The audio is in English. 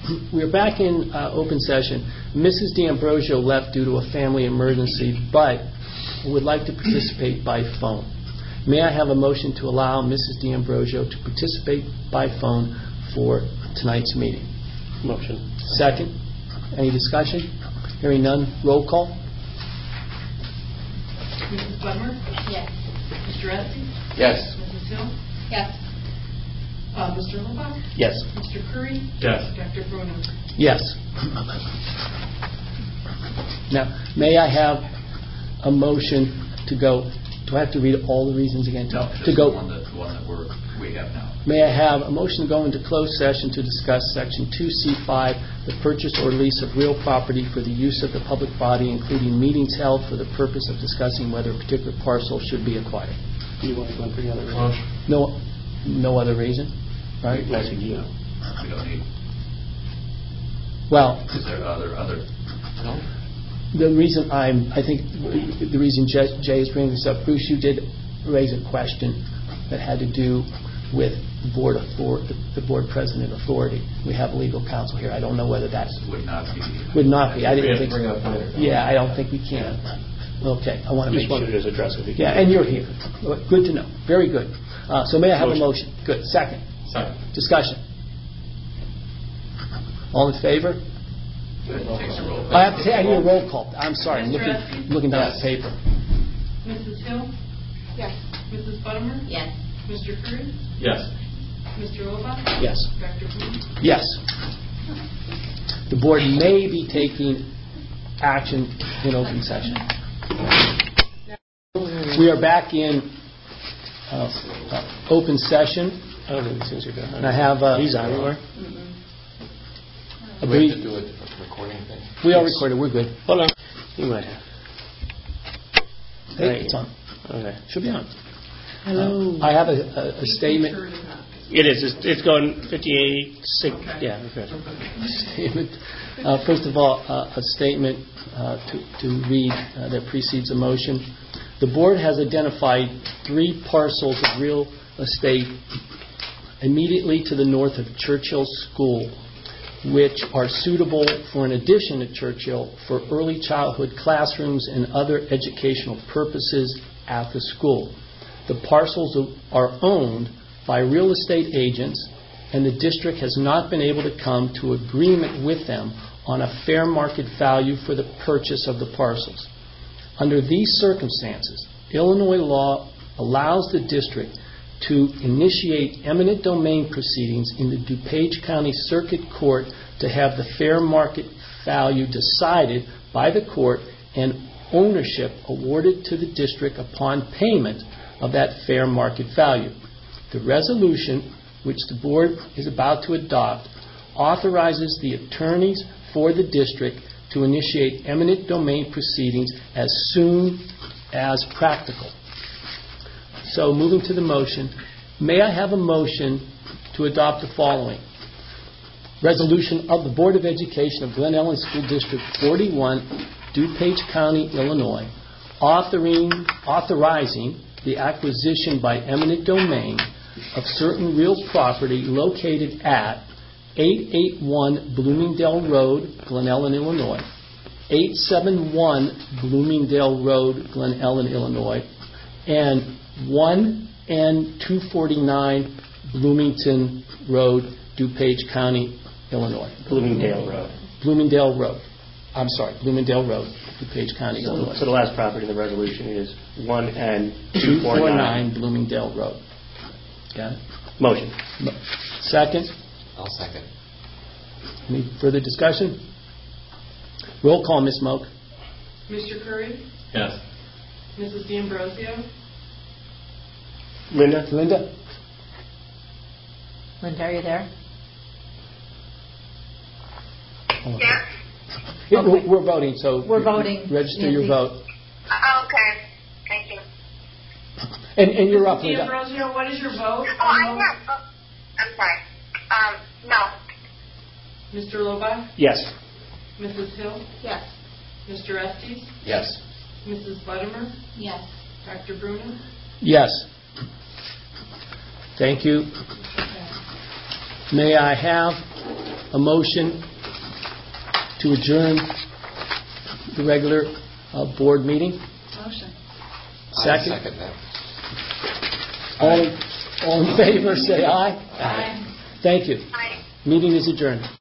we're back in open session. Mrs. D'Ambrosio left due to a family emergency, but would like to participate by phone. May I have a motion to allow Mrs. D'Ambrosio to participate by phone for tonight's meeting? Motion. Second. Any discussion? Hearing none. Roll call. Mrs. Butler? Yes. Mr. Estes? Yes. Mrs. Hill? Yes. Mr. Lobach? Yes. Mr. Curry? Yes. Dr. Bruno? Yes. Now, may I have a motion to go? Do I have to read all the reasons again? No, to just go. the one that we have now. May I have a motion to go into closed session to discuss Section 2C5, the purchase or lease of real property for the use of the public body, including meetings held for the purpose of discussing whether a particular parcel should be acquired. Do you want to go in for the other reason? No other reason, right? I think you. We don't need. Well, Is there other? No. the reason I think the reason Jay is bringing this up, Bruce, you did raise a question that had to do with the board president authority. We have legal counsel here. I don't know whether that Would not be. I didn't think. Bring up later. Yeah, I don't think we can. Okay, I want to make Just wanted sure. to just address it. Yeah, and you're here. Good to know. Very good. So may I have a motion? Good. Second. Second. Discussion. All in favor? Takes a roll. I have to say, I need a roll call. I'm sorry. I'm Mr. Estes? looking down at paper. Mrs. Hill? Yes. Mrs. Butler? Yes. Mr. Curry? Yes. Mr. Lobach? Yes. Dr. Bruno? Yes. The board may be taking action in open session. We are back in open session. I don't think these things are done. And I have He's on anywhere? a We brief. have to do a recording thing. We are recorded. We're good. Hold on. You might have. Hey, it's on. Okay. Should be on. Hello. I have a statement. It is. It's going 58, 6. Okay. Yeah, okay. Statement. First of all, a statement to read that precedes a motion. The board has identified 3 parcels of real estate immediately to the north of Churchill School, which are suitable for an addition to Churchill for early childhood classrooms and other educational purposes at the school. The parcels are owned by real estate agents, and the district has not been able to come to agreement with them on a fair market value for the purchase of the parcels. Under these circumstances, Illinois law allows the district to initiate eminent domain proceedings in the DuPage County Circuit Court to have the fair market value decided by the court and ownership awarded to the district upon payment of that fair market value. The resolution, which the board is about to adopt, authorizes the attorneys for the district to initiate eminent domain proceedings as soon as practical. So, moving to the motion, may I have a motion to adopt the following? Resolution of the Board of Education of Glen Ellen School District 41, DuPage County, Illinois, authorizing the acquisition by eminent domain of certain real property located at 881 Bloomingdale Road, Glen Ellen, Illinois, 871 Bloomingdale Road, Glen Ellen, Illinois, and 1 and 249 Bloomington Road, DuPage County, Illinois. Bloomingdale Road. Bloomingdale Road, DuPage County, Illinois. So the last property in the resolution is 1 and 249 Bloomingdale Road. Got it? Motion. Second? I'll second. Any further discussion? Roll call, Ms. Moak. Mr. Curry? Yes. Mrs. D'Ambrosio? Linda? Linda? Linda, are you there? Yes. Yeah, Okay. we're voting, so We're voting. register your Nancy. vote. Okay. Thank you. And you're up, Mrs. Linda. D'Ambrosio, what is your vote? Oh, I know. Oh, I'm sorry. No. Mr. Lobach? Yes. Mrs. Hill? Yes. Mr. Estes? Yes. Mrs. Butler? Yes. Dr. Bruno? Yes. Thank you. May I have a motion to adjourn the regular board meeting? Motion. Second. I second that. All in favor, say aye. Aye. Thank you. Aye. Meeting is adjourned.